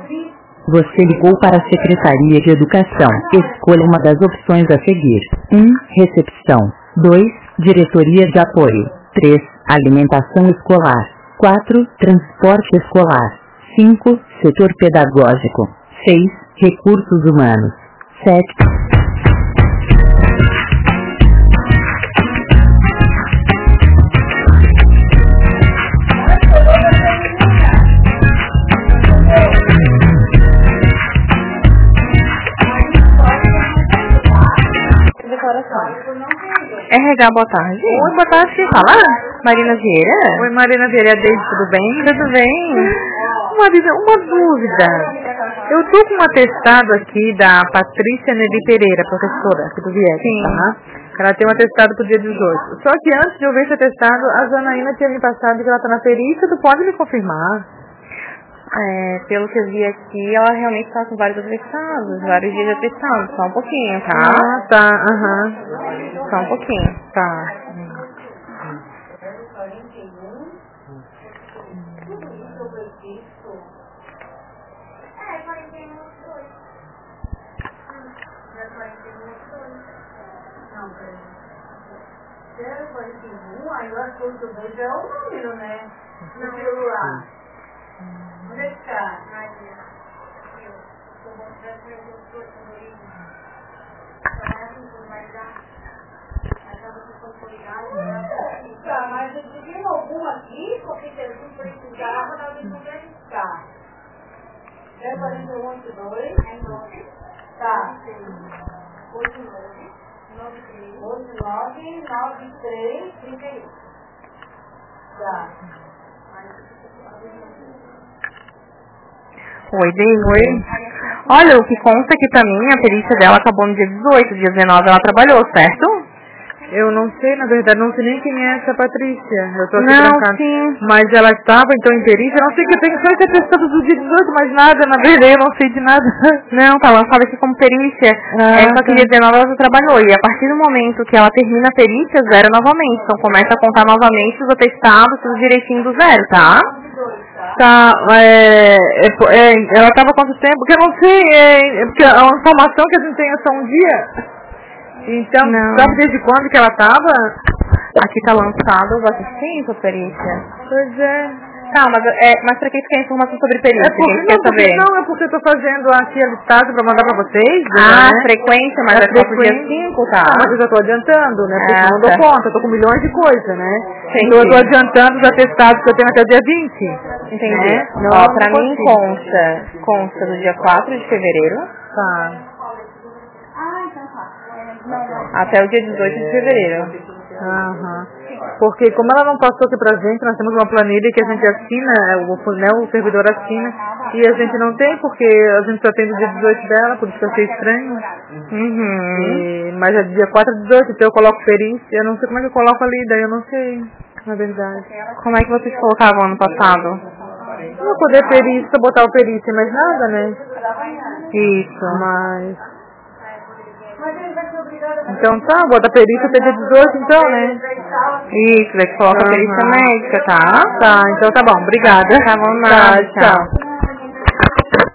Você ligou para a Secretaria de Educação. Escolha uma das opções a seguir. 1. Recepção. 2. Diretoria de Apoio. 3. Alimentação escolar. 4. Transporte escolar. 5. Setor pedagógico. 6. Recursos humanos. 7. RH, boa tarde. Oi, boa tarde, quem fala? Marina Vieira? Oi, Marina Vieira, tudo bem? Tudo bem? Uma dúvida. Eu tô com um atestado aqui da Patrícia Nelly Pereira, professora aqui do Vieira, tá? Ela tem um atestado pro dia 18. Só que antes de eu ver esse atestado, a Janaína tinha me passado que ela tá na perícia, tu pode me confirmar? Pelo que eu vi aqui, ela realmente está com vários atestados, vários dias de atestado. Só um pouquinho, tá? Ah, tá, aham. Só um pouquinho. Tá. Aí eu acho que o dois é o número, né? No celular. Onde é que tá? Tá, mas eu tive algum aqui, porque eu fui precisar, mas nós vamos verificar. 04182, tá. 899331. Tá. Oi, Oi. Olha, o que consta aqui pra mim, a perícia dela acabou no dia 18, dia 19 ela trabalhou, certo? Eu não sei, na verdade, não sei nem quem é essa Patrícia. Eu tô aqui trancada. Sim. Mas ela estava, então, em perícia. Eu não sei que eu tenho só esse atestado do dia 18, mas nada, na verdade, eu não sei de nada. Não, tá lançada aqui como perícia. Só que dia 19 ela já trabalhou. E a partir do momento que ela termina a perícia, zero novamente. Então começa a contar novamente os atestados, tudo direitinho do zero, tá? Tá, ela estava há quanto tempo? Porque eu não sei, porque a informação que a gente tem é só um dia. Então, sabe desde quando que ela estava? Aqui tá lançado os assistentes ou perícia? Pois é. Tá, mas pra que você quer informação sobre perícia? É porque eu tô fazendo aqui a listagem pra mandar pra vocês. Ah, né? Frequência, mas é só pro dia 5, tá? Ah, mas eu já tô adiantando, né? Porque eu não dou conta, eu tô com milhões de coisas, né? Entendi. Então eu tô adiantando os atestados que eu tenho até o dia 20. Entendi. Né? Ó, pra mim consta do dia 4 de fevereiro. Tá. Até o dia 18 de fevereiro. Aham. Porque como ela não passou aqui pra gente, nós temos uma planilha que a gente assina, o servidor assina, e a gente não tem, porque a gente só tem do dia 18 dela, por isso que eu achei estranho. Mas é dia 4 de 18, então eu coloco perícia, eu não sei como é que eu coloco ali, daí eu não sei, na verdade. Como é que vocês colocavam ano passado? Não poder perícia, botar o perícia, mas nada, né? Isso. Mas... Então tá, bota a perícia até dia 18 então, né? Isso, daí coloca a perícia médica, tá? Tá, então tá bom, obrigada. Tá bom, nada, tchau.